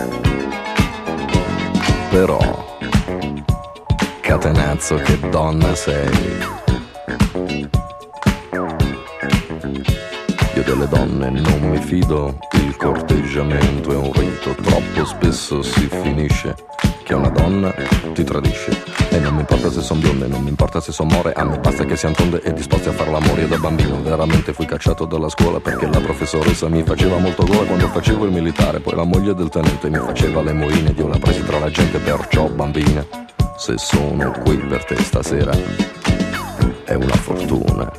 Però, catenazzo che donna sei. Io delle donne non mi fido, il corteggiamento è un rito, troppo spesso si finisce che una donna ti tradisce. E non mi importa se son bionde, non mi importa se son more, a me basta che siano tonde e disposti a far l'amore. Io da bambino veramente fui cacciato dalla scuola perché la professoressa mi faceva molto gola quando facevo il militare. Poi la moglie del tenente mi faceva le moine ed io la presi tra la gente, perciò bambina, se sono qui per te stasera è una fortuna.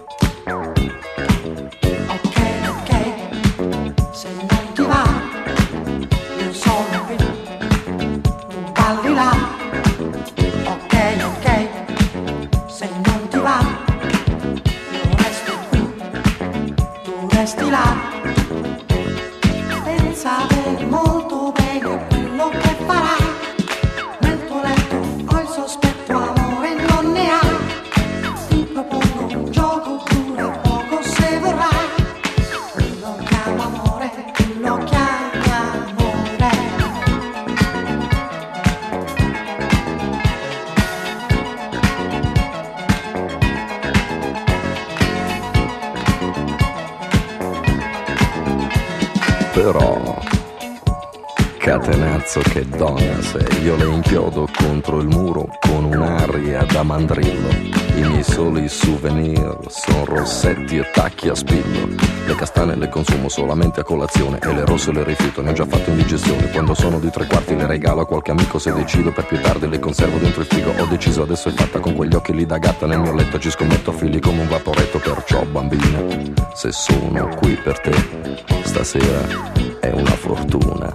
Però, catenazzo che donna sei. Io le inchiodo contro il muro con un'aria da mandrillo. I miei soli souvenir son rossetti e tacchi a spillo. Le castane le consumo solamente a colazione e le rosse le rifiuto, ne ho già fatto indigestione. Quando sono di 3/4 le regalo a qualche amico, se decido per più tardi le conservo dentro il frigo. Ho deciso, adesso è fatta, con quegli occhi lì da gatta nel mio letto ci scommetto figli come un vaporetto. Perciò bambina, se sono qui per te stasera è una fortuna.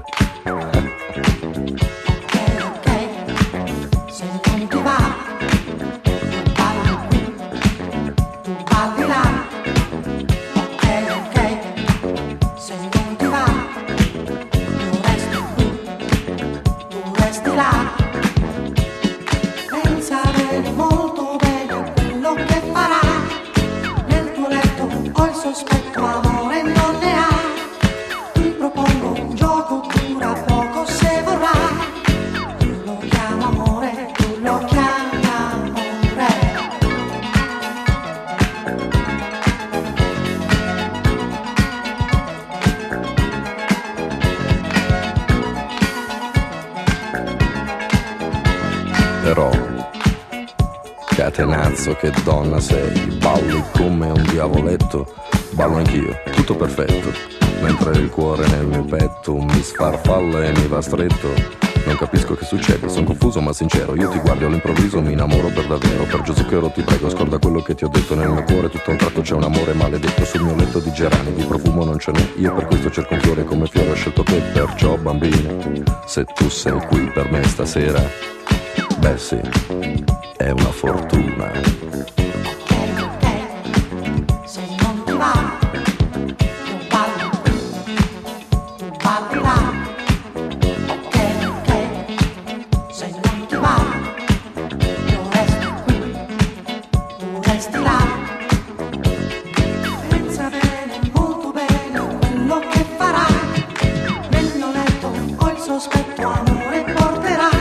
Però, catenazzo che donna sei. Balli come un diavoletto, ballo anch'io, tutto perfetto. Mentre il cuore nel mio petto mi sfarfalla e mi va stretto. Non capisco che succede, sono confuso ma sincero. Io ti guardo all'improvviso, mi innamoro per davvero. Per Zucchero ti prego, scorda quello che ti ho detto. Nel mio cuore tutto a un tratto c'è un amore maledetto. Sul mio letto di gerani, di profumo non ce n'è. Io per questo cerco un fiore, come fiore ho scelto te. Perciò bambina, se tu sei qui per me stasera, beh sì, è una fortuna. Sospetto amore porterà